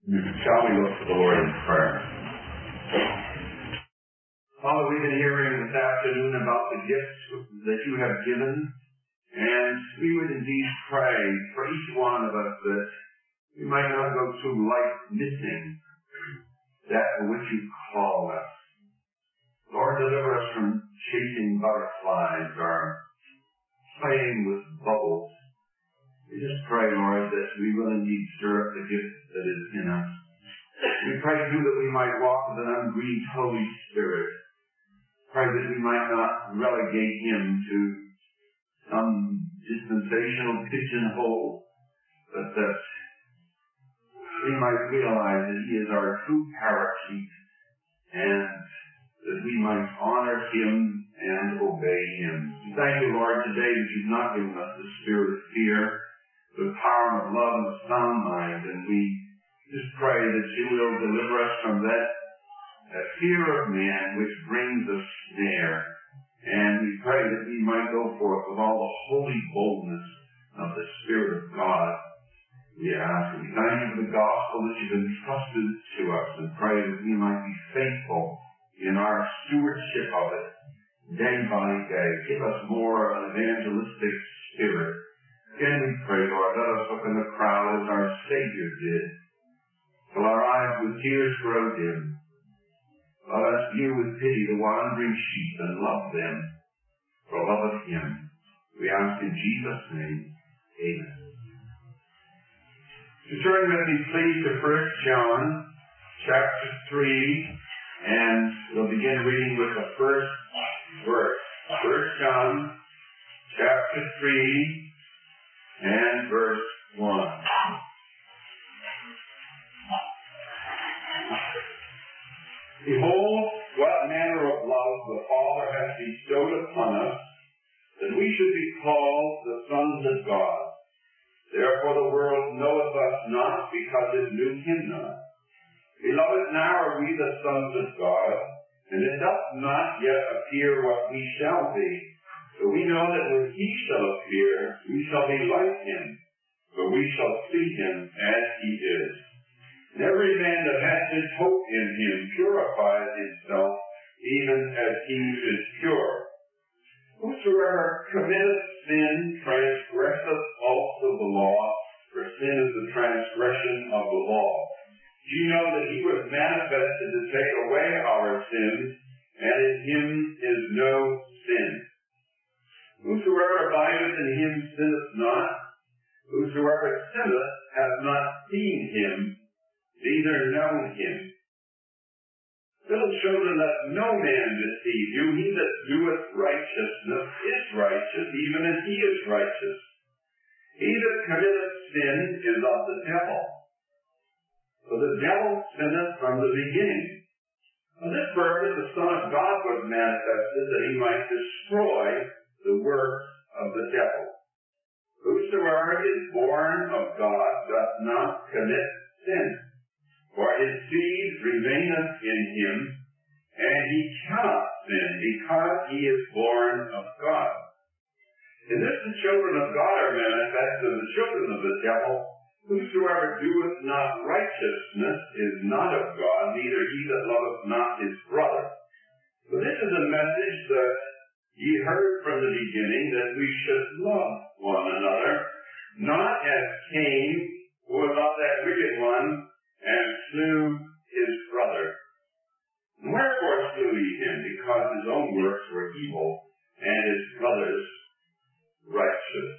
Shall we look to the Lord in prayer? Father, we've been hearing this afternoon about the gifts that you have given, and we would indeed pray for each one of us that we might not go through life missing that for which you call us. Lord, deliver us from chasing butterflies or playing with bubbles. We just pray, Lord, that we will indeed stir up the gift that is in us. We pray, too, that we might walk with an ungrieved Holy Spirit. Pray that we might not relegate him to some dispensational pigeonhole, but that we might realize that he is our true paraclete, and that we might honor him and obey him. We thank you, Lord, today that you've not given us the spirit of fear, the power of love and a sound mind, and we just pray that you will deliver us from that fear of man which brings a snare. And we pray that we might go forth with all the holy boldness of the Spirit of God. We ask and we thank you for the gospel that you've entrusted to us, and pray that we might be faithful in our stewardship of it day by day. Give us more of an evangelistic spirit. Again, we pray, Lord, let us look in the crowd as our Savior did, till our eyes with tears grow dim. Let us view with pity the wandering sheep and love them for love of him. We ask in Jesus' name, amen. So turn with me, please, to 1 John chapter 3, and we'll begin reading with the first verse. 1 John chapter 3, and verse 1. Behold, what manner of love the Father has bestowed upon us, that we should be called the sons of God. Therefore the world knoweth us not, because it knew him not. Beloved, now are we the sons of God, and it doth not yet appear what we shall be. But we know that when he shall appear, we shall be like him, for we shall see him as he is. And every man that hath his hope in him purifies himself, even as he is pure. Whosoever committeth sin transgresseth also the law, for sin is the transgression of the law. You know that he was manifested to take away our sins, and in him is no sin. Whosoever abideth in him sinneth not. Whosoever sinneth hath not seen him, neither known him. Little children, let no man deceive you. He that doeth righteousness is righteous, even as he is righteous. He that committeth sin is of the devil. For the devil sinneth from the beginning. For this purpose the Son of God was manifested, that he might destroy the works of the devil. Whosoever is born of God doth not commit sin, for his seed remaineth in him, and he cannot sin, because he is born of God. In this the children of God are manifest, and the children of the devil. Whosoever doeth not righteousness is not of God, neither he that loveth not his brother. For this is a message that ye heard from the beginning, that we should love one another, not as Cain, who was of that wicked one, and slew his brother. And wherefore slew he him? Because his own works were evil, and his brother's righteous.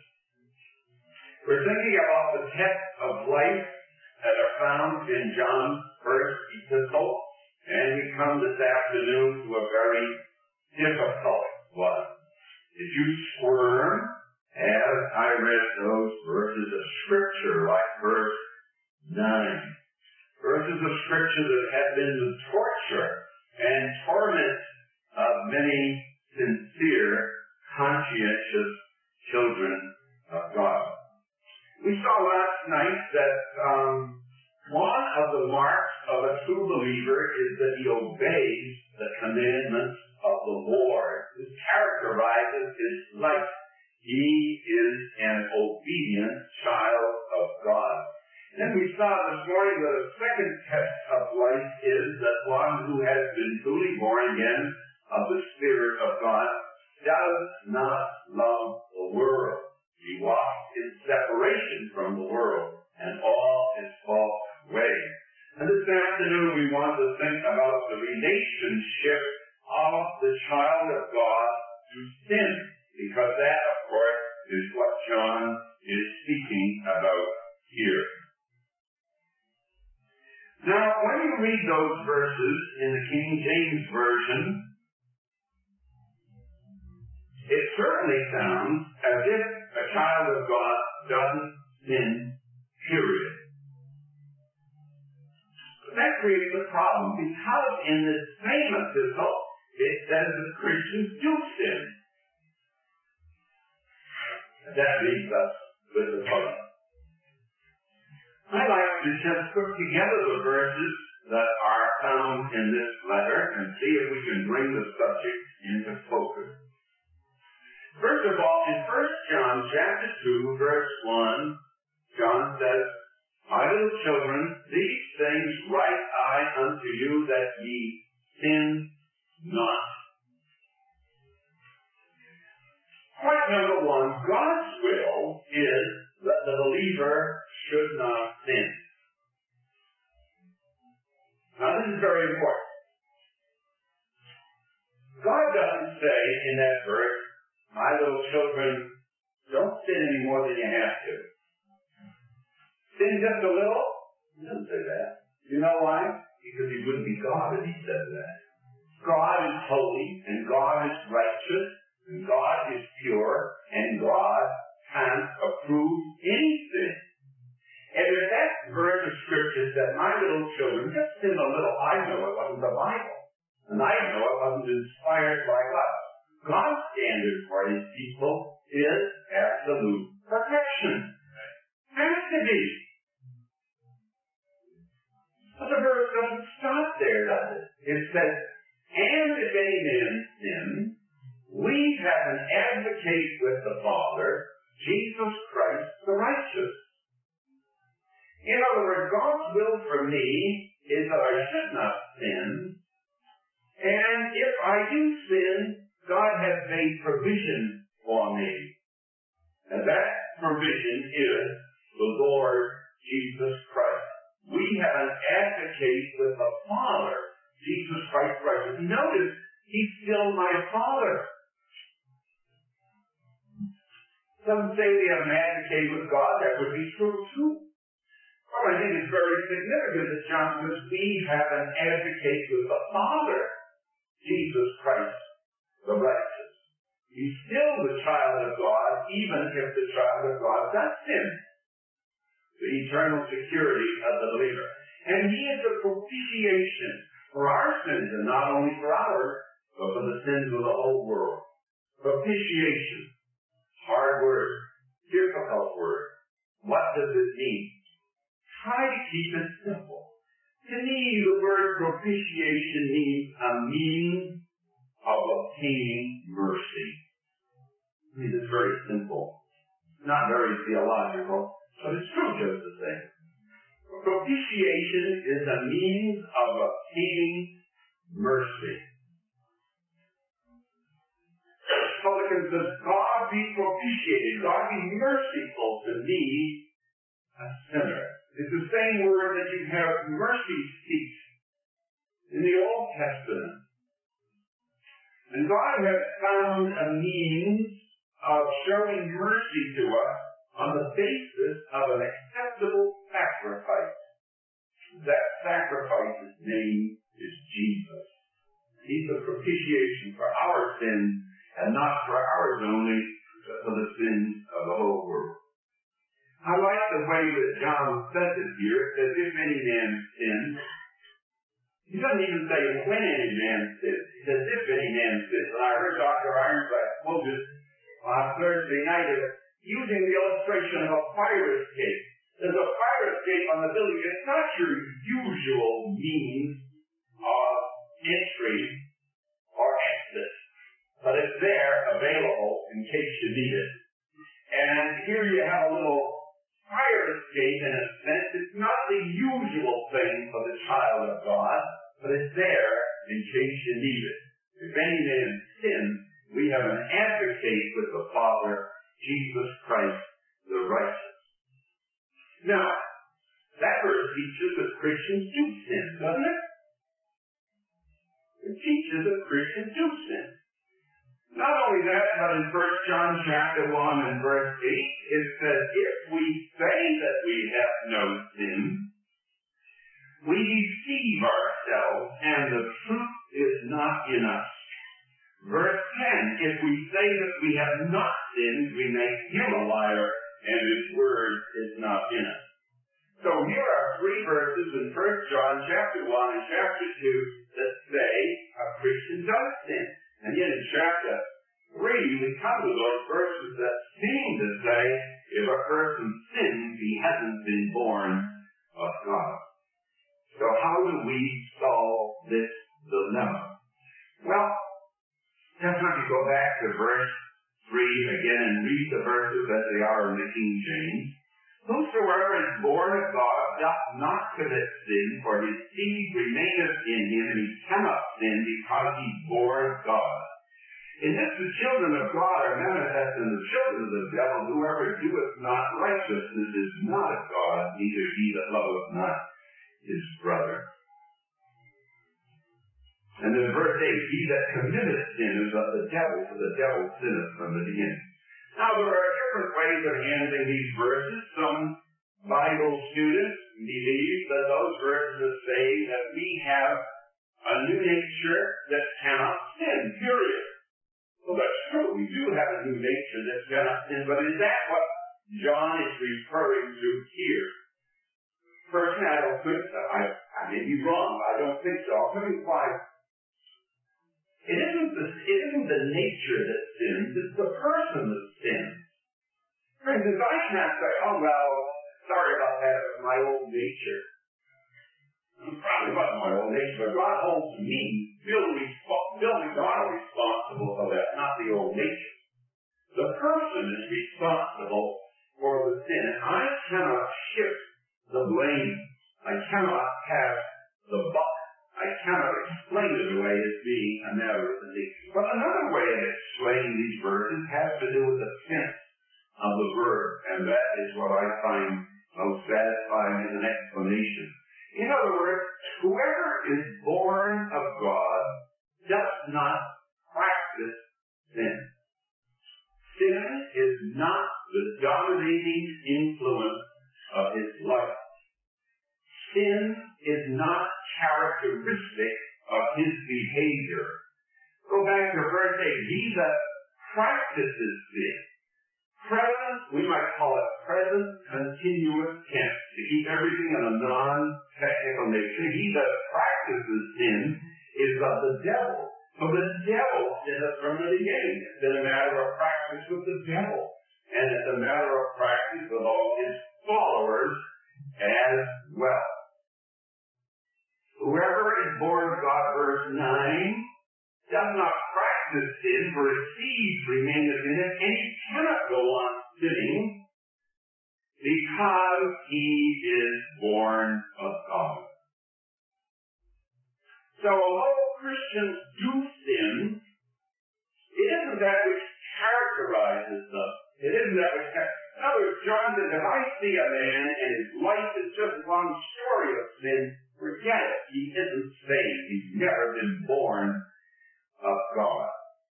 We're thinking about the tests of life that are found in John's first epistle, and we come this afternoon to a very difficult one. Did you squirm as I read those verses of Scripture, like verse 9? Verses of Scripture that have been the torture and torment of many sincere, conscientious children of God. We saw last night that one of the marks of a true believer is that he obeys the commandments of the Lord. This characterizes his life. He is an obedient child of God. Then we saw the this morning that a second test of life is that one who has been truly born again of the Spirit of God does not love the world. He walks in separation from the world and all its false ways. And this afternoon we want to think about the relationship of the child of God to sin, because that, of course, is what John is speaking about here. Now, when you read those verses in the King James Version, it certainly sounds as if a child of God doesn't sin, period. But that creates a problem, because in the same epistle, it says that Christians do sin. And that leaves us with the puzzle. I'd like to just put together the verses that are found in this letter and see if we can bring the subject into focus. First of all, in 1 John chapter 2, verse 1, John says, "My little children, these things write I unto you, that ye sin not." Point number one, God's will is that the believer should not sin. Now this is very important. God doesn't say in that verse, "My little children, don't sin any more than you have to." Sin just a little? He doesn't say that. You know why? Because he wouldn't be God if he said that. God is holy, and God is righteous, and God is pure, and God can't approve any sin. And if that verse of Scripture said, "My little children, just sin a little," I know it wasn't the Bible. And I know it wasn't inspired by God. God's standard for his people is absolute perfection. Has to be. But the verse doesn't stop there, does it? It says, "And if any man sin, we have an advocate with the Father, Jesus Christ the righteous." In other words, God's will for me is that I should not sin. And if I do sin, God has made provision for me. And that provision is the Lord Jesus Christ. We have an advocate with the Father, Jesus Christ righteous. Notice, he's still my Father. Some say we have an advocate with God. That would be true too. Well, I think it's very significant that John says we have an advocate with the Father, Jesus Christ the righteous. He's still the child of God, even if the child of God does sin. The eternal security of the believer. And he is a propitiation for our sins, and not only for ours, but for the sins of the whole world. Propitiation. Hard word. Difficult word. What does it mean? Try to keep it simple. To me, the word propitiation means a means of obtaining mercy. I mean, it's very simple. Not very theological, but it's true just the same. Propitiation is a means of obtaining mercy. Publican says, "God be propitiated, God be merciful to me, a sinner." It's the same word that you have mercy seat in the Old Testament. And God has found a means of showing mercy to us on the basis of an acceptable sacrifice. That sacrifice's name is Jesus. He's a propitiation for our sins, and not for ours only, but for the sins of the whole world. I like the way that John says it here. It says, "If any man sins." He doesn't even say when any man sins. He says, "If any man sins." And I heard Dr. Ironside quote it on Thursday night using the illustration of a fire escape. There's a fire escape on the building. It's not your usual means of entry or exit, but it's there available in case you need it. And here you have a little fire escape, in a sense, it's not the usual thing for the child of God, but it's there in case you need it. If any man sins, we have an advocate with the Father, Jesus Christ, the righteous. Now, that verse teaches that Christians do sin, doesn't it? It teaches that Christians do sin. Not only that, but in 1 John chapter 1 and verse 8, it says, if we say that we have no sin, we deceive ourselves, and the truth is not in us. Verse 10, if we say that we have not sinned, we make him a liar, and his word is not in us. So here are three verses in 1 John chapter 1 and chapter 2 that say a Christian does sin. And yet in chapter 3, we come to those verses that seem to say if a person sins, he hasn't been born of God. So how do we solve this dilemma? Well, let's not go back to verse 3 again and read the verses as they are in the King James. Whosoever is born of God doth not commit sin, for his seed remaineth in him, and he cannot sin because he is born of God. In this the children of God are manifest, and the children of the devil. Whoever doeth not righteousness is not of God, neither he that loveth not his brother. And then verse 8, he that committeth sin is of the devil, for the devil sinneth from the beginning. Now, there are different ways of handling these verses. Some Bible students believe that those verses say that we have a new nature that cannot sin, period. Well, that's true. We do have a new nature that cannot sin, but is that what John is referring to here? Personally, I don't think so. I may be wrong, but I don't think so. I'll tell you why. It isn't the nature that sins, it's the person that sins. For instance, I can't say, oh, well, sorry about that, it was my old nature. It probably wasn't my old nature, but God holds me, Bill and God are responsible for that, not the old nature. The person is responsible for the sin, and I cannot shift the blame. I cannot have the buck. I cannot explain it away as being a matter of the nature. But another way of explaining these verses has to do with the sense of the verb, and that is what I find most satisfying as an explanation. In other words, whoever is born of God does not practice sin. Sin is not the dominating influence of his life. Sin is not characteristic of his behavior. Go back to verse 8. He that practices sin. Present, we might call it present continuous tense, to keep everything in a non-technical nature. He that practices sin is of the devil. So the devil sinneth from the beginning. It's been a matter of practice with the devil. And it's a matter of practice with all his followers as well. Whoever is born of God, verse 9, does not practice sin, for his seed remaineth in him, and he cannot go on sinning because he is born of God. So although Christians do sin, it isn't that which characterizes them. It isn't that which in other words, John says, if I see a man and his life is just one story of sin, forget it. He isn't saved. He's never been born of God.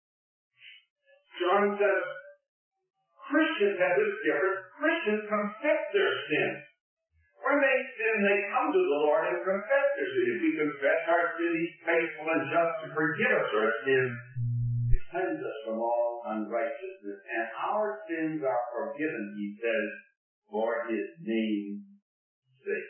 John says, Christians have this difference. Christians confess their sins. When they sin, they come to the Lord and confess their sin. If we confess our sin, he's faithful and just to forgive us our sins, to cleanse us from all unrighteousness. And our sins are forgiven, he says, for his name's sake.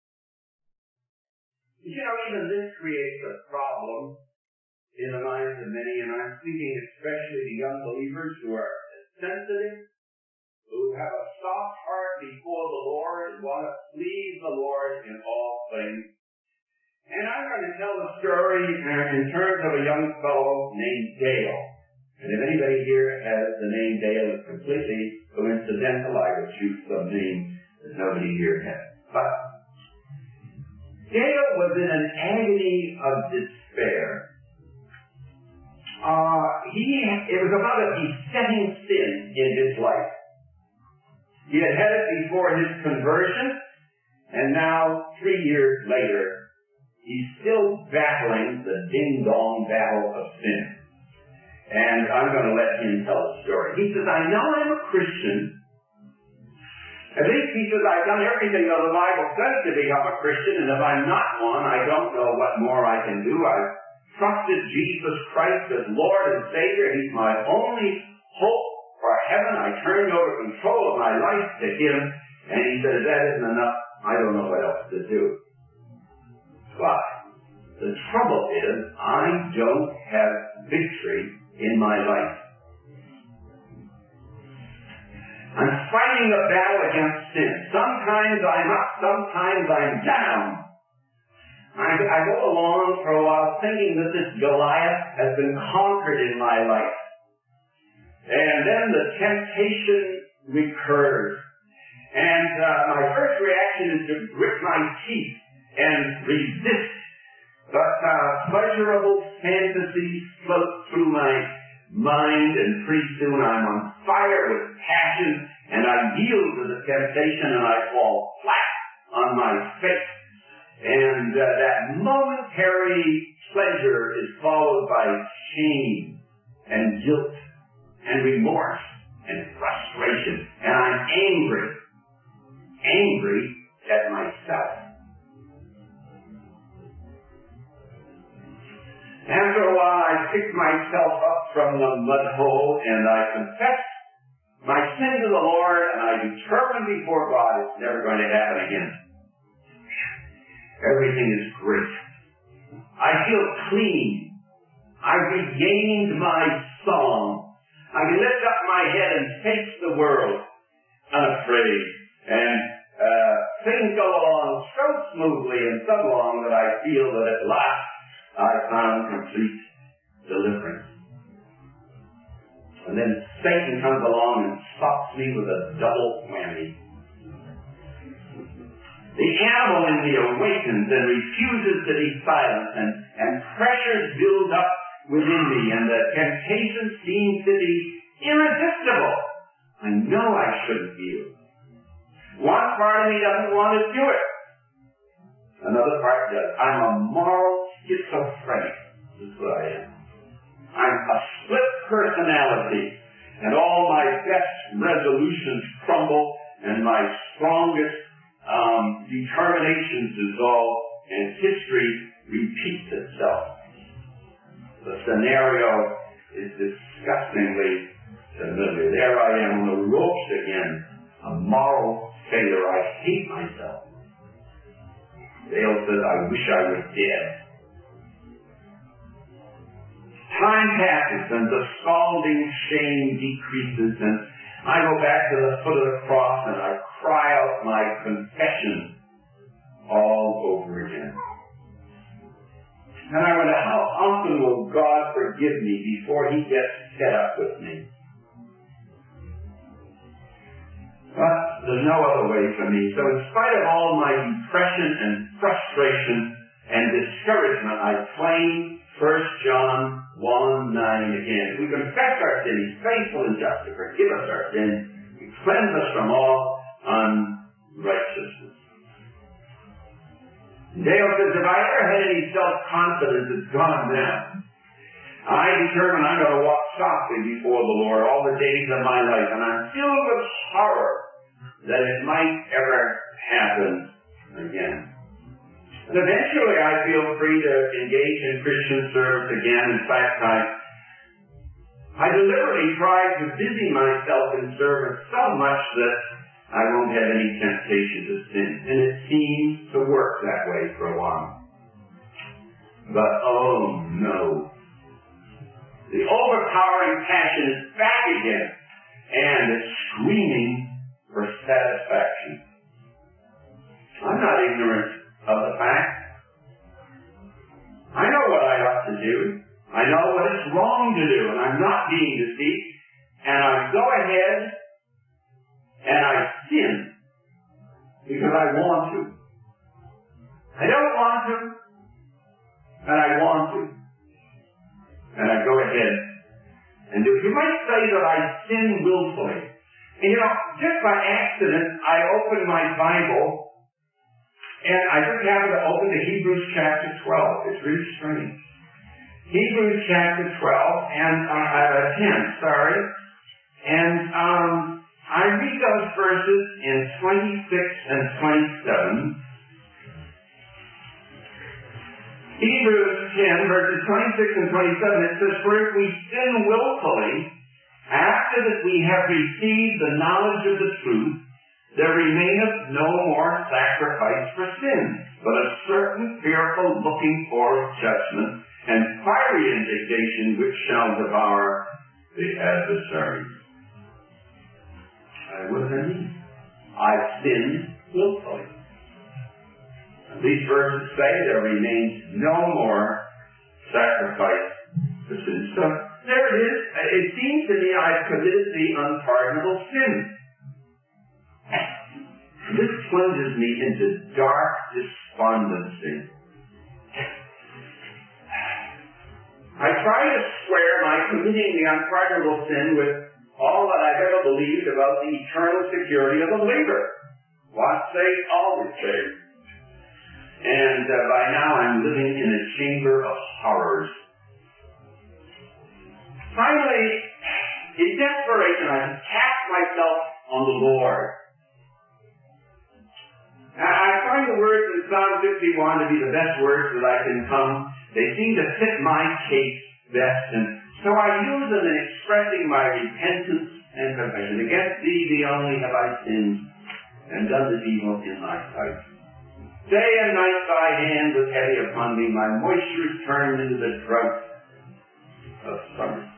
You know, even this creates a problem in the minds of many, and I'm speaking especially to young believers who are sensitive, who have a soft heart before the Lord and want to please the Lord in all things. And I'm going to tell the story in terms of a young fellow named Dale. And if anybody here has the name Dale, it's completely coincidental. I would choose some name that nobody here has. But Dale was in an agony of despair. It was about a besetting sin in his life. He had had it before his conversion, and now, 3 years later, he's still battling the ding-dong battle of sin. And I'm going to let him tell the story. He says, I know I'm a Christian. At least he says, I've done everything that the Bible says to become a Christian, and if I'm not one, I don't know what more I can do. I've trusted Jesus Christ as Lord and Savior. He's my only hope for heaven. I turned over control of my life to Him. And he says, that isn't enough. I don't know what else to do. But the trouble is, I don't have victory in my life. I'm fighting a battle against sin. Sometimes I'm up, sometimes I'm down. I go along for a while thinking that this Goliath has been conquered in my life. And then the temptation recurs. And my first reaction is to grit my teeth and resist. But pleasurable fantasies float through my mind, and pretty soon I'm on fire with passion, and I yield to the temptation, and I fall flat on my face. And that momentary pleasure is followed by shame and guilt and remorse and frustration. And I'm angry at myself. After a while, I pick myself up from the mud hole and I confess my sin to the Lord, and I determine before God it's never going to happen again. Everything is great. I feel clean. I've regained my song. I can lift up my head and face the world unafraid. And things go along so smoothly and so long that I feel that at last I found complete deliverance. And then Satan comes along and stops me with a double whammy. The animal in me awakens and refuses to be silent, and pressures build up within me, and the temptation seems to be irresistible. I know I shouldn't yield. One part of me doesn't want to do it. Another part does. I'm a moral schizophrenic. This is what I am. I'm a split personality, and all my best resolutions crumble, and my strongest determinations dissolve, and history repeats itself. The scenario is disgustingly familiar. There I am on the ropes again, a moral failure. I hate myself. Dale says, I wish I was dead. Time passes and the scalding shame decreases, and I go back to the foot of the cross and I cry out my confession all over again. And I wonder, how often will God forgive me before He gets fed up with me? But there's no other way for me. So in spite of all my depression and frustration and discouragement, I claim 1 John 1:9 again. We confess our sin. He's faithful and just to forgive us our sin, to cleanse us from all unrighteousness. Dale says, if I ever had any self-confidence, it's gone now. I determine I'm going to walk softly before the Lord all the days of my life, and I'm filled with horror that it might ever happen again. And eventually I feel free to engage in Christian service again. In fact, I deliberately try to busy myself in service so much that I won't have any temptation to sin. And it seems to work that way for a while. But oh no. The overpowering passion is back again, and it's screaming for satisfaction. I'm not ignorant of the fact. I know what I ought to do. I know what is wrong to do, and I'm not being deceived. And I go ahead and I sin. because I want to. I don't want to, and I want to. And I go ahead and do it. You might say that I sin willfully. And just by accident, I open my Bible, and I just happen to open to Hebrews chapter 12. It's really strange. Hebrews chapter 12, and 10, sorry. And I read those verses in 26 and 27. Hebrews 10, verses 26 and 27, it says, "For if we sin willfully, after that we have received the knowledge of the truth, there remaineth no more sacrifice for sin, but a certain fearful looking for of judgment, and fiery indignation which shall devour the adversaries." What does that mean? I've sinned willfully. These verses say there remains no more sacrifice for sin. So there it is. It seems to me I've committed the unpardonable sin. This plunges me into dark despondency. I try to square my committing the unpardonable sin with all that I've ever believed about the eternal security of a believer. Once saved, always saved. And by now I'm living in a chamber of horrors. Finally, in desperation, I cast myself on the Lord. I find the words in Psalm 51 to be the best words that I can come. They seem to fit my case best, and so I use them in expressing my repentance and confession. Against thee, thee only, have I sinned, and done this evil in thy sight. Day and night thy hand was heavy upon me, my moisture is turned into the drought of summer.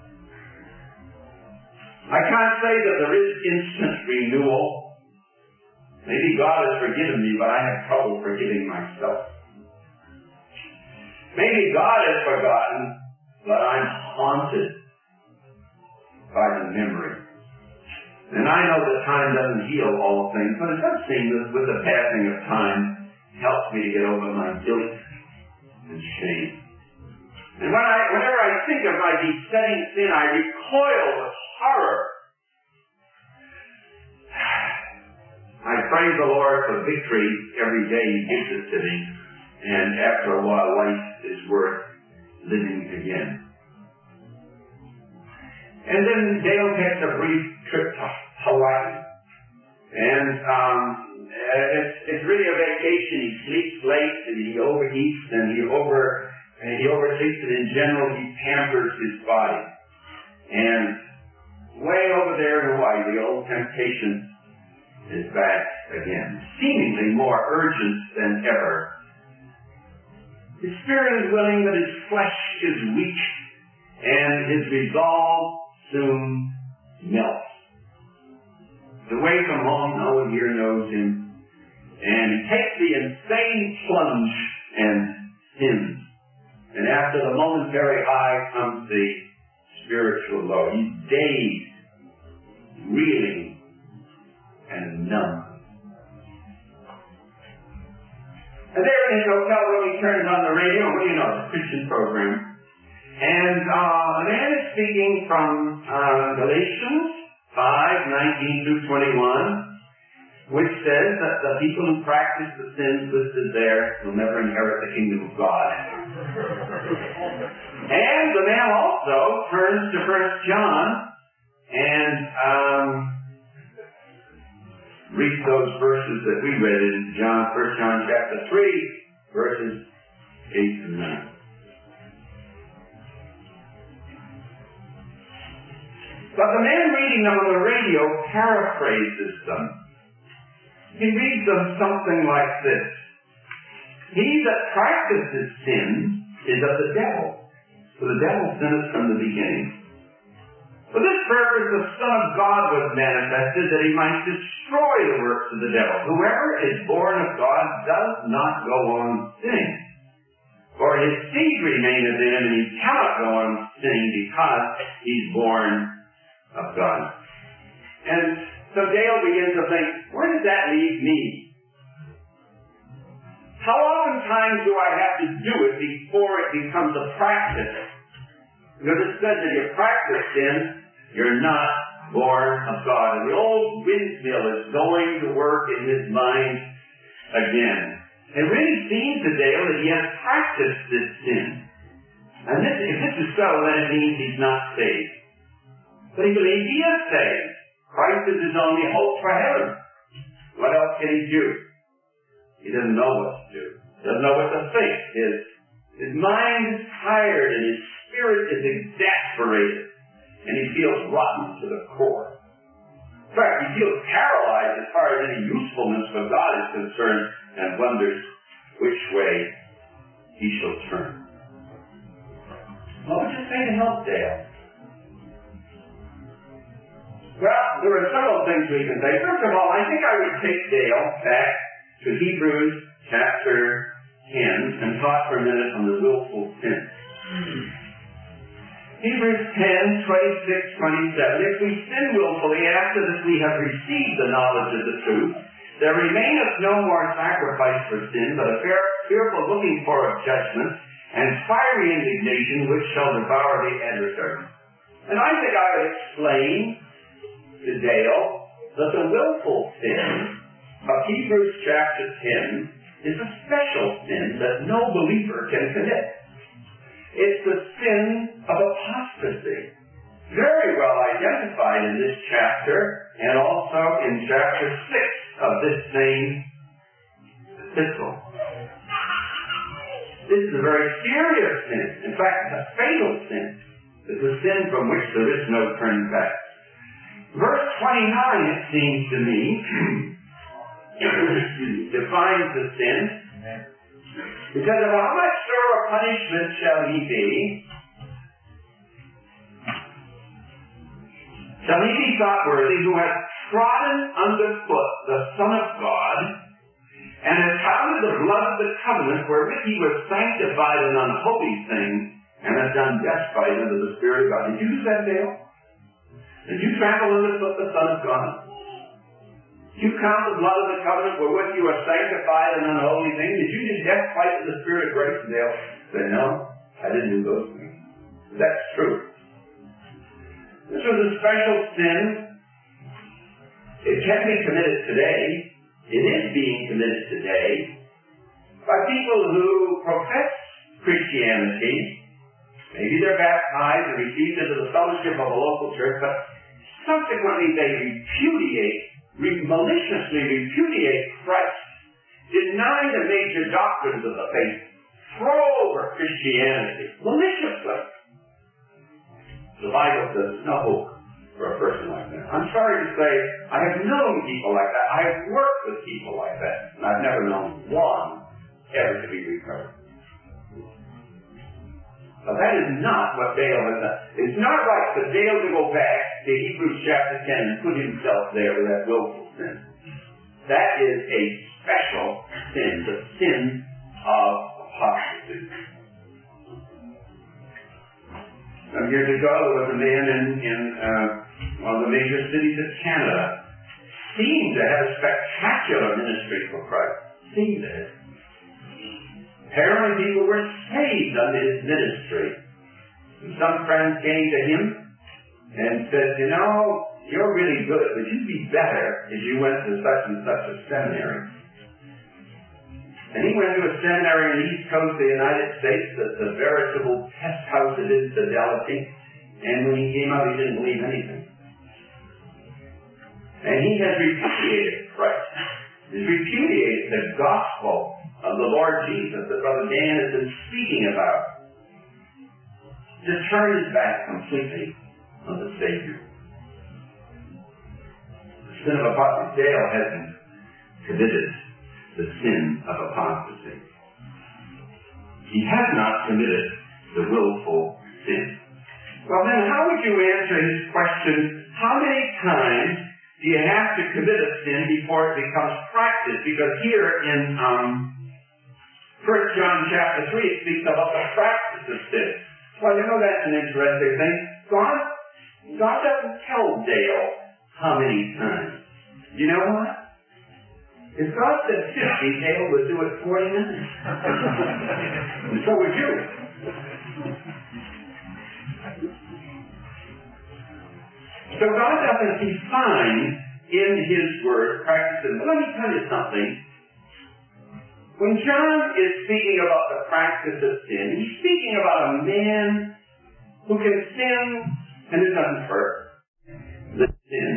I can't say that there is instant renewal. Maybe God has forgiven me, but I have trouble forgiving myself. Maybe God has forgotten, but I'm haunted by the memory. And I know that time doesn't heal all things, but it does seem that with the passing of time, helps me to get over my guilt and shame. And whenever I think of my besetting sin, I recoil with horror. I praise the Lord for victory every day He gives it to me, and after a while, life is worth living again. And then Dale takes a brief trip to Hawaii, and it's really a vacation. He sleeps late, and he overeats, and he oversleeps, and in general he pampers his body. And way over there in Hawaii, the old temptation is back again, seemingly more urgent than ever. His spirit is willing, but his flesh is weak, and his resolve soon melts. He's away from home, no one here knows him. And he takes the insane plunge and sins. And after the momentary high comes the spiritual low. He's dazed, reeling, and numb. And there in his hotel room, he turns on the radio. What do you know? It's a Christian program. And a man is speaking from Galatians 5:19 through 21. Which says that the people who practice the sins listed there will never inherit the kingdom of God. And the man also turns to 1 John and reads those verses that we read in 1 John chapter 3, verses 8 and 9. But the man reading them on the radio paraphrases them. He reads them something like this: "He that practices sin is of the devil, for the devil sinneth from the beginning. For this purpose the Son of God was manifested, that he might destroy the works of the devil. Whoever is born of God does not go on sinning. For his seed remaineth in him, and he cannot go on sinning because he's born of God." And So Dale begins to think, where does that leave me? How oftentimes do I have to do it before it becomes a practice? Because it says if you practice sin, you're not born of God. And the old windmill is going to work in his mind again. It really seems to Dale that he has practiced this sin. And if this is so, then it means he's not saved. But he believes he is saved. Christ is his only hope for heaven. What else can he do? He doesn't know what to do. He doesn't know what to think. His mind is tired and his spirit is exasperated. And he feels rotten to the core. In fact, he feels paralyzed as far as any usefulness for God is concerned and wonders which way he shall turn. What would you say to help Dale? Well, there are several things we can say. First of all, I think I would take Dale back to Hebrews chapter 10 and talk for a minute on the willful sin. Hebrews 10, 26, 27. If we sin willfully after that we have received the knowledge of the truth, there remaineth no more sacrifice for sin, but a fearful looking for of judgment, and fiery indignation which shall devour the adversary. And I think I would explain to Dale that the willful sin of Hebrews chapter 10 is a special sin that no believer can commit. It's the sin of apostasy, very well identified in this chapter and also in chapter 6 of this same epistle. This is a very serious sin. In fact, it's a fatal sin. It's a sin from which there is no turning back. Verse 29, it seems to me, defines the sin. Because of how much sore punishment shall he be? Shall he be thought worthy who has trodden underfoot the Son of God, and has counted the blood of the covenant wherewith he was sanctified an unholy thing, and has done despite unto the Spirit of God. Did you do that, Dale? Did you trample underfoot the Son of God? You count the blood of the covenant wherewith you are sanctified an unholy thing. Did you do despite to the Spirit of grace? And Dale said, no, I didn't do those things. That's true. This was a special sin. It can be committed today. It is being committed today by people who profess Christianity. Maybe they're baptized and received into the fellowship of a local church, but subsequently they maliciously repudiate Christ, deny the major doctrines of the faith, throw over Christianity maliciously. The Bible says no hope for a person like that. I'm sorry to say, I have known people like that. I have worked with people like that, and I've never known one ever to be recovered. Now that is not what Dale has done. It's not right for Dale to go back to Hebrews chapter 10 and put himself there with that willful sin. That is a special sin, the sin of apostasy. Some years ago, there was a man in one of the major cities of Canada. Seemed to have a spectacular ministry for Christ. Seemed to have. Apparently people were saved under his ministry. And some friends came to him and said, you know, you're really good, but you'd be better if you went to such and such a seminary. And he went to a seminary on the east coast of the United States that's a veritable test house of infidelity. And when he came out, he didn't believe anything. And he has repudiated Christ. He's repudiated the gospel of the Lord Jesus that Brother Dan has been speaking about. To turn his back completely on the Savior. The sin of apostasy. Dale hasn't committed the sin of apostasy. He has not committed the willful sin. Well then, how would you answer his question, how many times do you have to commit a sin before it becomes practice? Because here in 1 John chapter 3, it speaks about the practice of sin. Well, you know, that's an interesting thing. God doesn't tell Dale how many times. You know what? If God said 50, Dale would do it 49. And so would you. So God doesn't define in His Word practices. But let me tell you something. When John is speaking about the practice of sin, he's speaking about a man who can sin and it doesn't hurt the sin.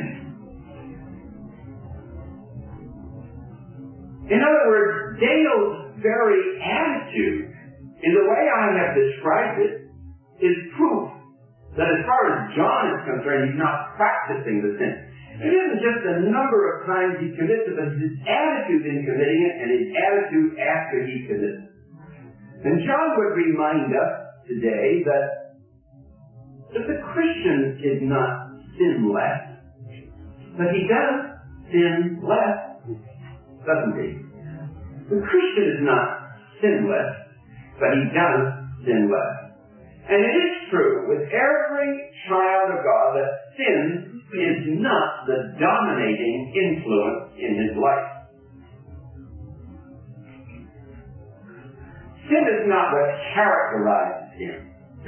In other words, Dale's very attitude, in the way I have described it, is proof that as far as John is concerned, he's not practicing the sin. It isn't just the number of times he commits it, but his attitude in committing it and his attitude after he commits it. And John would remind us today that the Christian is not sinless, but he does sin less, doesn't he? The Christian is not sinless, but he does sin less. And it is true with every child of God that sin is not the dominating influence in his life. Sin is not what characterizes him.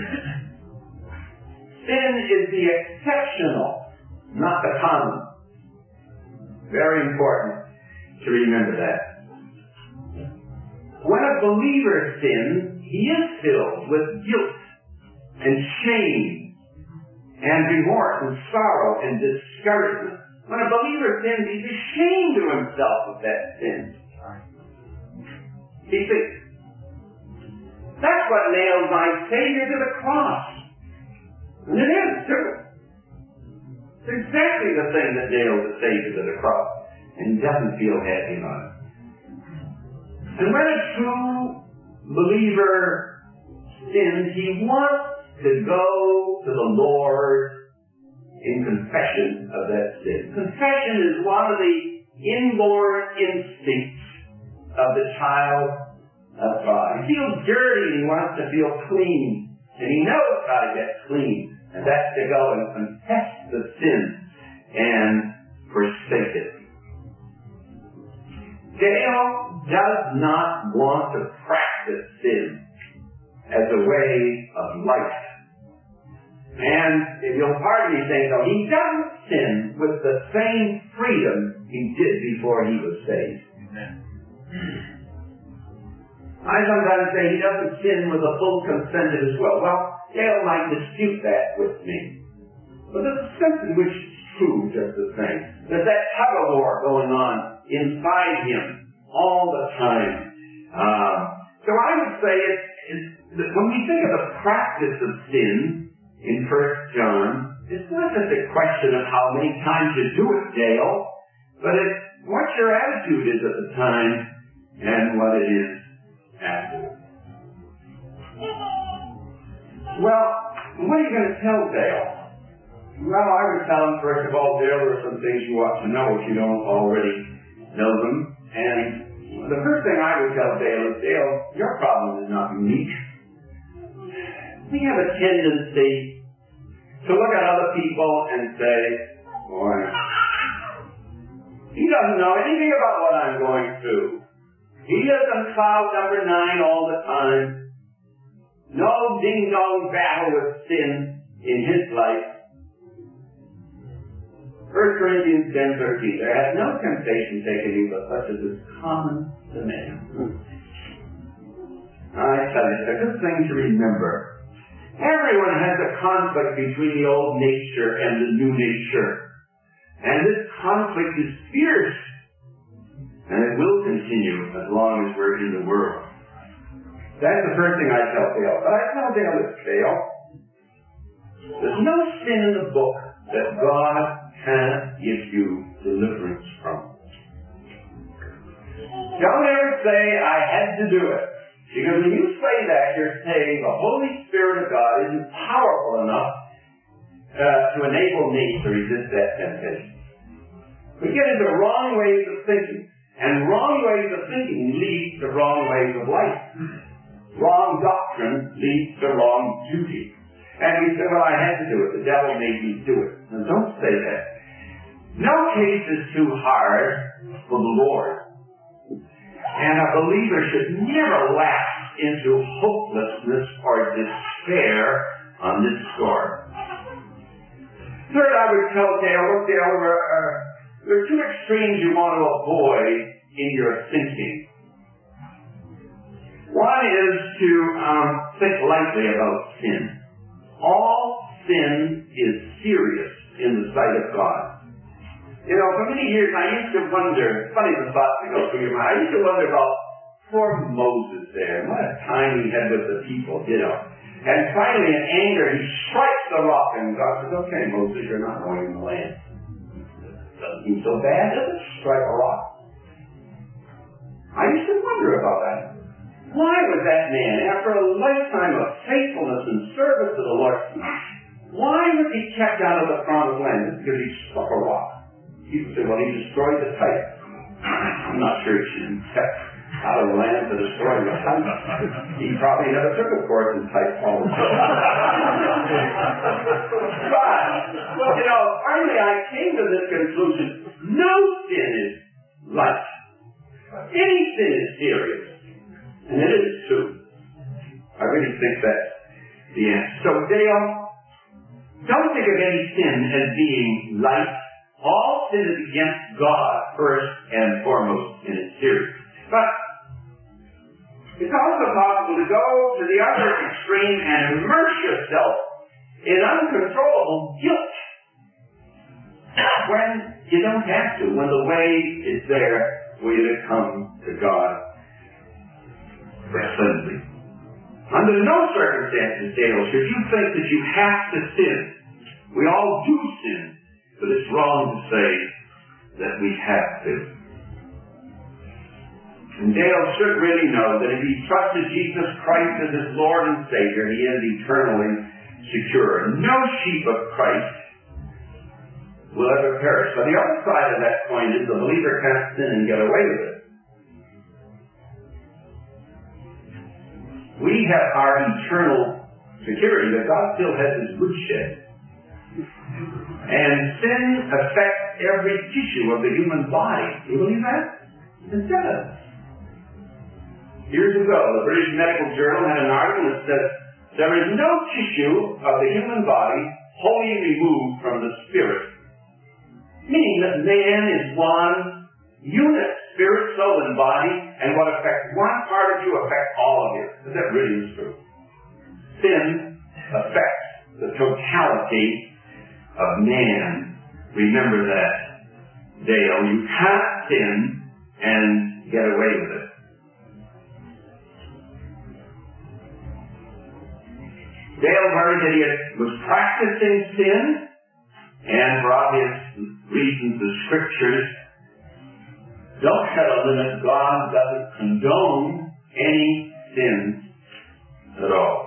Sin is the exceptional, not the common. Very important to remember that. When a believer sins, he is filled with guilt and shame and remorse and sorrow and discouragement. When a believer sins, he's ashamed of himself of that sin. He thinks, that's what nailed my Savior to the cross. And it is, too. It's exactly the thing that nailed the Savior to the cross. And he doesn't feel happy about it. And when a true believer sins, he wants to go to the Lord in confession of that sin. Confession is one of the inborn instincts of the child of God. He feels dirty and he wants to feel clean. And he knows how to get clean. And that's to go and confess the sin and forsake it. Dale does not want to practice sin as a way of life. And if you'll pardon me saying so, he doesn't sin with the same freedom he did before he was saved. Amen. I sometimes say he doesn't sin with the full consent of his will. Well, Dale might dispute that with me. But there's a sense in which it's true just the same. There's that tug-of-war going on inside him all the time. So I would say when we think of the practice of sin in 1 John, it's not just a question of how many times you do it, Dale, but it's what your attitude is at the time and what it is afterwards. Well, what are you going to tell Dale? Well, I would tell him, first of all, Dale, there are some things you ought to know if you don't already know them. And the first thing I would tell Dale is, Dale, your problem is not unique. We have a tendency to look at other people and say, boy, he doesn't know anything about what I'm going through. He lives on cloud number 9 all the time. No ding-dong battle with sin in his life. 1 Corinthians 10:13, there has no temptation taken you but such as is common to man. I tell you, it's a good thing to remember. Everyone has a conflict between the old nature and the new nature. And this conflict is fierce. And it will continue as long as we're in the world. That's the first thing I tell Dale. But I tell Dale this, Dale. There's no sin in the book that God can't give you deliverance from. Don't ever say, I had to do it. Because when you say that, you're saying the Holy Spirit of God isn't powerful enough to enable me to resist that temptation. We get into wrong ways of thinking. And wrong ways of thinking lead to wrong ways of life. Wrong doctrine leads to wrong duty. And we say, well, I had to do it. The devil made me do it. Now, don't say that. No case is too hard for the Lord. And a believer should never lapse into hopelessness or despair on this score. Third, I would tell Dale, look, Dale, there are two extremes you want to avoid in your thinking. One is to think lightly about sin. All sin is serious in the sight of God. You know, for many years I used to wonder, funny the thought that goes through your mind, I used to wonder about poor Moses there, and what a time he had with the people, you know. And finally in anger he strikes the rock, and God says, okay, Moses, you're not going in the land. Doesn't seem so bad, does it? Strike a rock. I used to wonder about that. Why was that man, after a lifetime of faithfulness and service to the Lord, why was he kept out of the promised land? Just because he struck a rock. People say, well, he destroyed the type. I'm not sure he should be kept out of the land to destroy the type. He probably never took a course in type politics. But, well, you know, finally I came to this conclusion. No sin is light. Any sin is serious. And it is too. I really think that's the answer. So, Dale, don't think of any sin as being light. All sin is against God first and foremost, and it's serious. But it's also possible to go to the other extreme and immerse yourself in uncontrollable guilt when you don't have to, when the way is there for you to come to God for cleansing. Under no circumstances, Dale, should you think that you have to sin. We all do sin. But it's wrong to say that we have to. And Dale should really know that if he trusted Jesus Christ as his Lord and Savior, he is eternally secure. No sheep of Christ will ever perish. So the other side of that coin is the believer can't sin and get away with it. We have our eternal security that God still has his woodshed. And sin affects every tissue of the human body. Do you believe that? It does. Years ago, the British Medical Journal had an article that said, there is no tissue of the human body wholly removed from the spirit. Meaning that man is one unit, spirit, soul, and body, and what affects one part of you affects all of you. Because that really is true. Sin affects the totality of man. Remember that, Dale. You can't sin and get away with it. Dale learned that he was practicing sin, and for obvious reasons the scriptures don't set a limit. God doesn't condone any sins at all.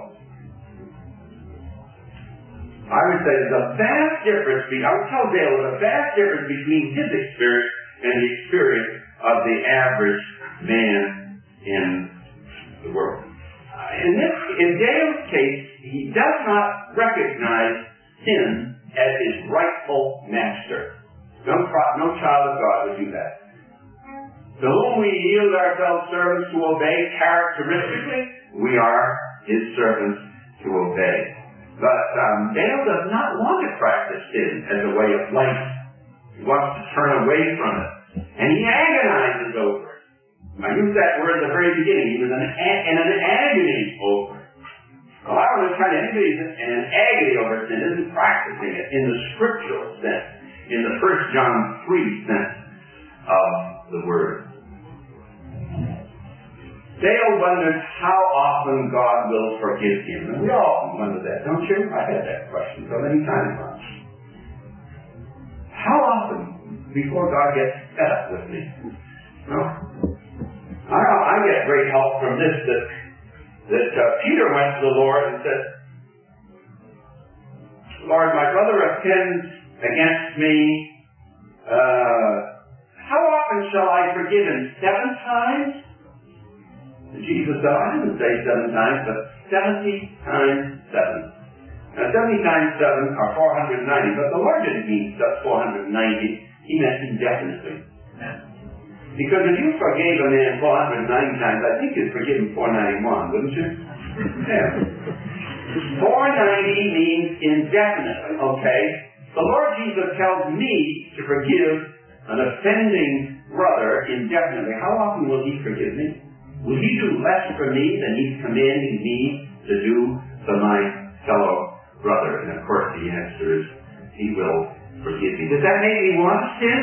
I would say there's a vast difference I would tell Dale there's a vast difference between his experience and the experience of the average man in the world. In Dale's case, he does not recognize sin as his rightful master. No child of God would do that. To whom we yield ourselves servants to obey characteristically, we are his servants to obey. But Dale does not want to practice sin as a way of life. He wants to turn away from it. And he agonizes over it. I used that word at the very beginning. He was in an agony over it. Well, I don't know kind of anybody in an agony over sin isn't practicing it in the scriptural sense, in the 1 John 3 sense of the word. Dale wonders how often God will forgive him. And we all wonder that, don't you? I had that question so many times. How often before God gets fed up with me? No? I get great help from this, that Peter went to the Lord and said, Lord, my brother offends against me. How often shall I forgive him? 7 times? And Jesus said, I didn't say 7 times, but 70 times 7. Now 70 times 7 are 490, but the Lord didn't mean just 490. He he meant indefinitely. Because if you forgave a man 490 times, I think you'd forgive him 491, wouldn't you? Yeah. 490 means indefinitely, okay? The Lord Jesus tells me to forgive an offending brother indefinitely. How often will he forgive me? Will he do less for me than he's commanding me to do for my fellow brother? And of course the answer is, he will forgive me. Does that make me want to sin?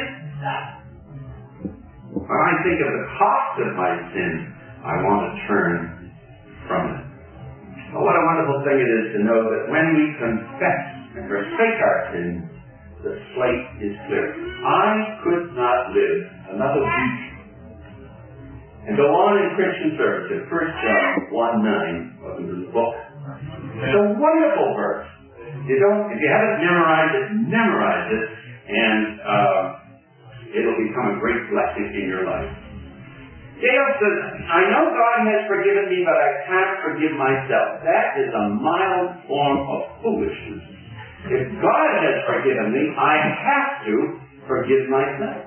When I think of the cost of my sin, I want to turn from it. Well, what a wonderful thing it is to know that when we confess and forsake our sins, the slate is clear. I could not live another week and go on in Christian service in 1 John 1:9, wasn't in the book. It's a wonderful verse. If you haven't memorized it, memorize it, and it'll become a great blessing in your life. Dale says, I know God has forgiven me, but I can't forgive myself. That is a mild form of foolishness. If God has forgiven me, I have to forgive myself.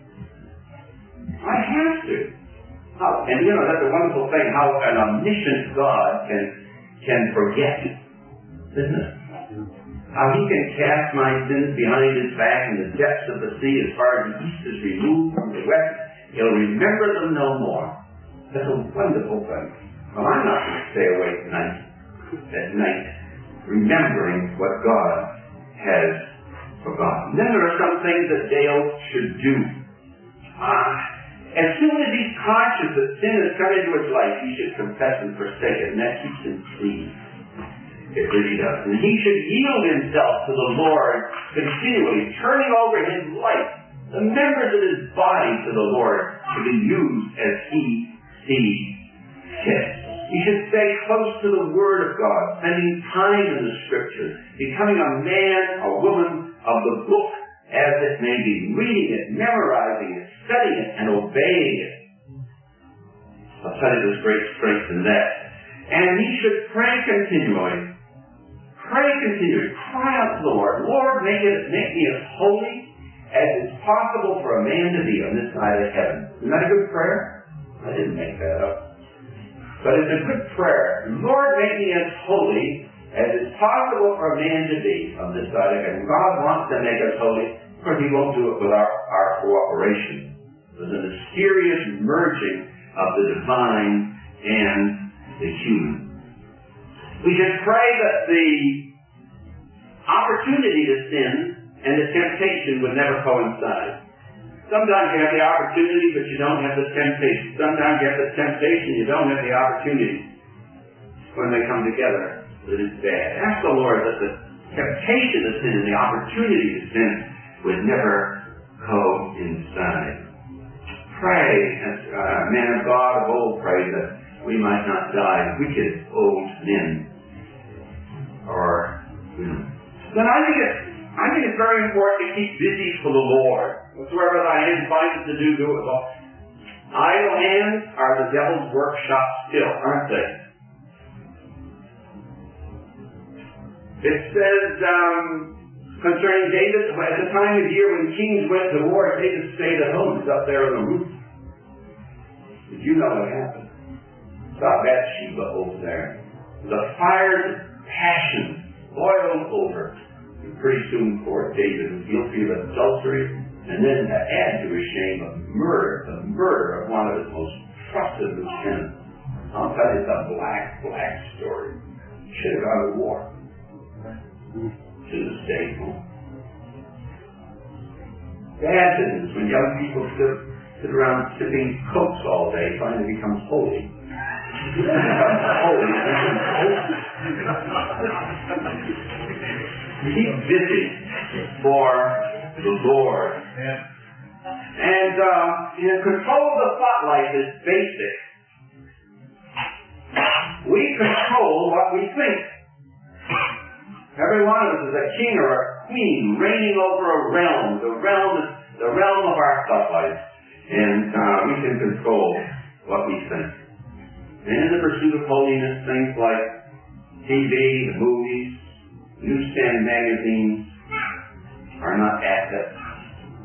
I have to. And you know, that's a wonderful thing, how an omniscient God can forget, isn't it? How he can cast my sins behind his back in the depths of the sea as far as the east is removed from the west. He'll remember them no more. That's a wonderful thing. Well, I'm not going to stay awake at night, remembering what God has forgotten. Then there are some things that Dale should do. As soon as he's conscious that sin has come into his life, he should confess and forsake it, and that keeps him clean. It really does. And he should yield himself to the Lord continually, turning over his life, the members of his body to the Lord, to be used as he sees fit. He should stay close to the Word of God, spending time in the Scriptures, becoming a man or woman of the book as it may be, reading it, memorizing it, studying it, and obeying it. I'll tell you there's great strength in that. And he should pray continually. Pray continually. Cry out to the Lord. Lord, make me as holy as it's possible for a man to be on this side of heaven. Isn't that a good prayer? I didn't make that up. But it's a good prayer. Lord, make me as holy as it's possible for a man to be on this side of heaven. God wants to make us holy, but he won't do it with our cooperation. There's a mysterious merging of the divine and the human. We should pray that the opportunity to sin and the temptation would never coincide. Sometimes you have the opportunity, but you don't have the temptation. Sometimes you have the temptation, you don't have the opportunity. When they come together, it is bad. Ask the Lord that the temptation to sin and the opportunity to sin would never coincide. Pray, as a man of God of old prayed, that we might not die wicked old men. Then I think it's very important to keep busy for the Lord. Whatsoever thy hand findeth to do, do it. Well, idle hands are the devil's workshop still, aren't they? It says concerning David, at the time of year when kings went to war, David stayed at home. He's up there on the roof. Did you know what happened? Saw Bathsheba over there. The fiery passion boiled over. And pretty soon poor David was guilty of adultery, and then to add to his shame of murder, the murder of one of his most trusted lieutenants. I'll tell you, it's a black story. Should have gone to war. Should have stayed home. Bad business when young people sit around sipping cokes all day trying to become holy. Keep busy for the Lord. And control of the thought life is basic. We control what we think. Every one of us is a king or a queen reigning over a realm. The realm of our thought life. And we can control what we think. And in the pursuit of holiness, things like TV, the movies, newsstand magazines are not assets.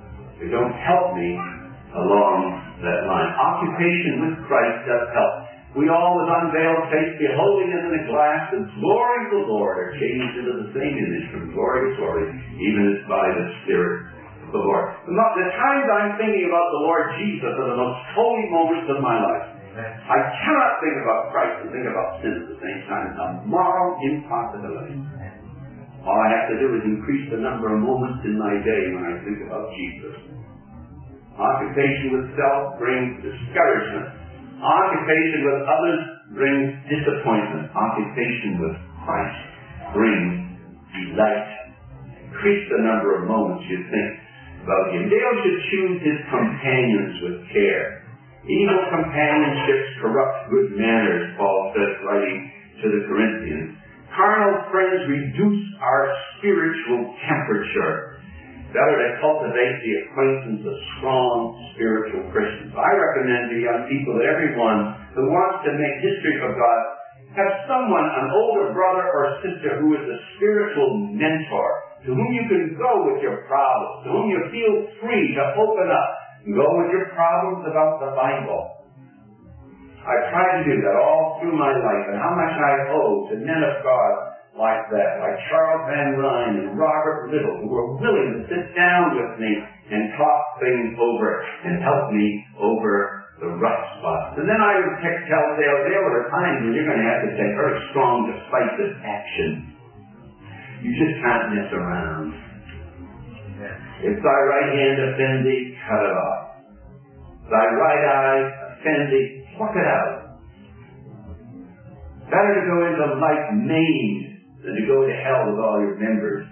They don't help me along that line. Occupation with Christ does help. We all with unveiled face, beholding as in a glass the glory of the Lord, are changed into the same image from glory to glory, even as by the Spirit of the Lord. The times I'm thinking about the Lord Jesus are the most holy moments of my life. I cannot think about Christ and think about sin at the same time. It's a moral impossibility. All I have to do is increase the number of moments in my day when I think about Jesus. Occupation with self brings discouragement. Occupation with others brings disappointment. Occupation with Christ brings delight. Increase the number of moments you think about him. Dale should choose his companions with care. Evil companionships corrupt good manners, Paul says, writing to the Corinthians. Carnal friends reduce our spiritual temperature. Better to cultivate the acquaintance of strong spiritual Christians. I recommend to young people that everyone who wants to make history for God have someone, an older brother or sister, who is a spiritual mentor, to whom you can go with your problems, to whom you feel free to open up. Go with your problems about the Bible. I've tried to do that all through my life, and how much I owe to men of God like that, like Charles Van Ryn and Robert Little, who were willing to sit down with me and talk things over and help me over the rough spots. And then I would tell Dale, there are times when you're going to have to take very strong, decisive action. You just can't mess around. If thy right hand offend thee, cut it off. Thy right eye offend thee, pluck it out. Better to go into life maimed than to go to hell with all your members.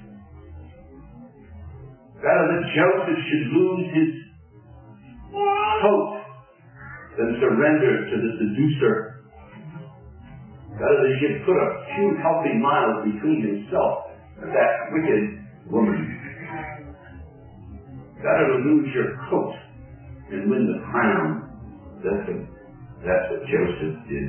Better that Joseph should lose his coat than surrender to the seducer. Better that he should put a few healthy miles between himself and that wicked woman. Better to lose your coat and win the crown. That's what Joseph did.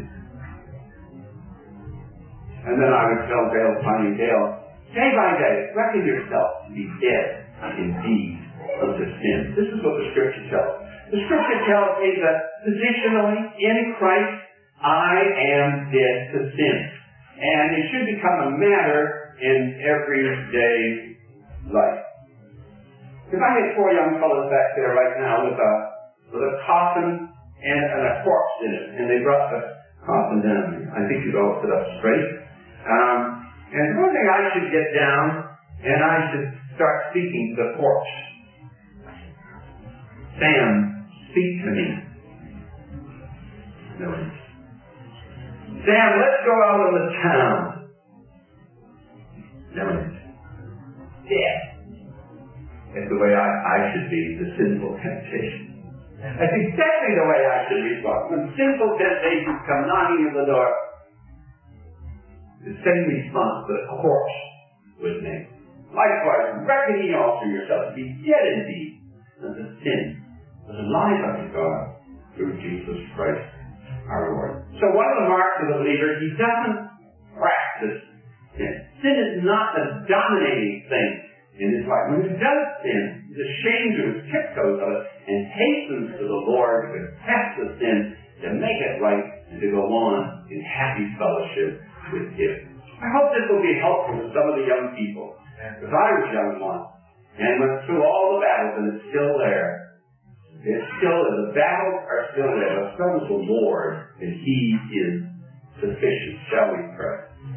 And then I would tell Dale, day by day, reckon yourself to be dead indeed unto sin. This is what the Scripture tells. The Scripture tells me that positionally in Christ, I am dead to sin. And it should become a matter in everyday life. Because I had 4 young fellows back there right now with a coffin and a corpse in it. And they brought the coffin down. I think you'd all sit up straight. And one thing I should get down, and I should start speaking to the corpse. Sam, speak to me. No. Sam, let's go out in the town. No. Dead. That's the way I should be, the sinful temptation. That's exactly the way I should respond. When sinful temptations come knocking at the door, the same response that a corpse would make. Likewise, reckon ye also yourselves to be dead indeed unto sin, but alive unto God through Jesus Christ our Lord. So one of the marks of the believer, he doesn't practice sin. Sin is not the dominating thing in his life. When he does sin, he's ashamed to his tiptoes of it and hastens to the Lord to confess the sin, to make it right, and to go on in happy fellowship with him. I hope this will be helpful to some of the young people. Because I was young once and went through all the battles, and it's still there. It's still there. The battles are still there. But so is the Lord, and he is sufficient. Shall we pray?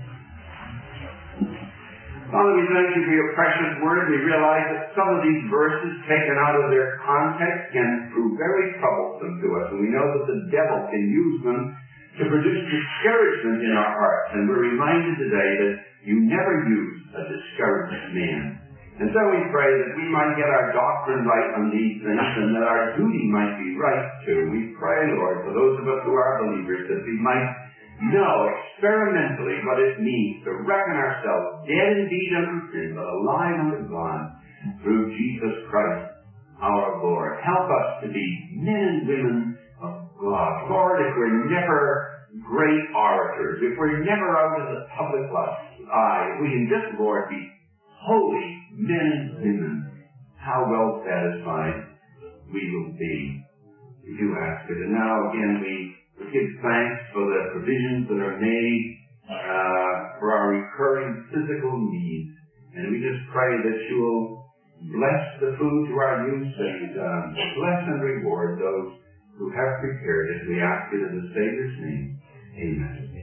Father, we thank you for your precious word. We realize that some of these verses taken out of their context can prove very troublesome to us. And we know that the devil can use them to produce discouragement in our hearts. And we're reminded today that you never use a discouraged man. And so we pray that we might get our doctrine right on these things and that our duty might be right too. We pray, Lord, for those of us who are believers, that we might know experimentally what it means to reckon ourselves dead indeed unto sin, but alive unto God through Jesus Christ our Lord. Help us to be men and women of God. Lord, if we're never great orators, if we're never out in the public eye, if we can just, Lord, be holy men and women, how well satisfied we will be. We do ask it. And now again we give thanks for the provisions that are made for our recurring physical needs. And we just pray that you will bless the food to our use and bless and reward those who have prepared it. We ask it in the Savior's name. Amen.